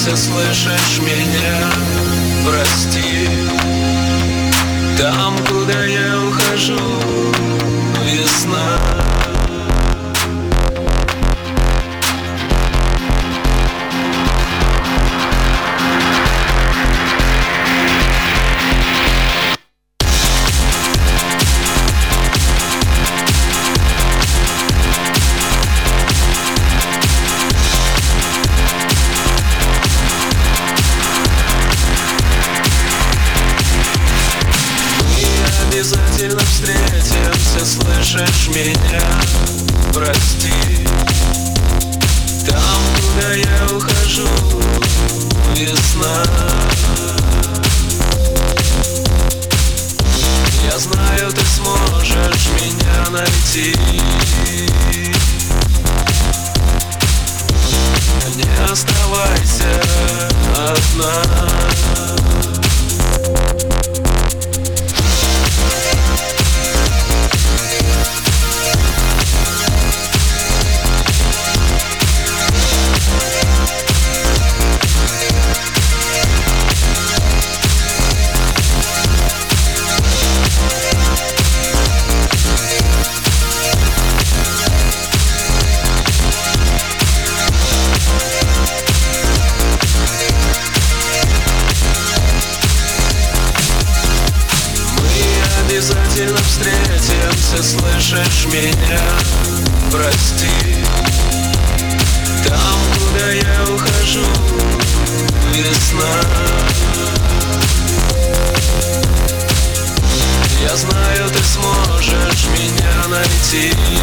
встретимся, слышишь меня? Прости. Там, куда я ухожу, весна. Обязательно встретимся, слышишь меня? Прости. Там, куда я ухожу, весна. Я знаю, ты сможешь меня найти. Не оставайся одна. Обязательно встретимся, слышишь меня? Прости. Там, куда я ухожу, весна. Я знаю, ты сможешь меня найти.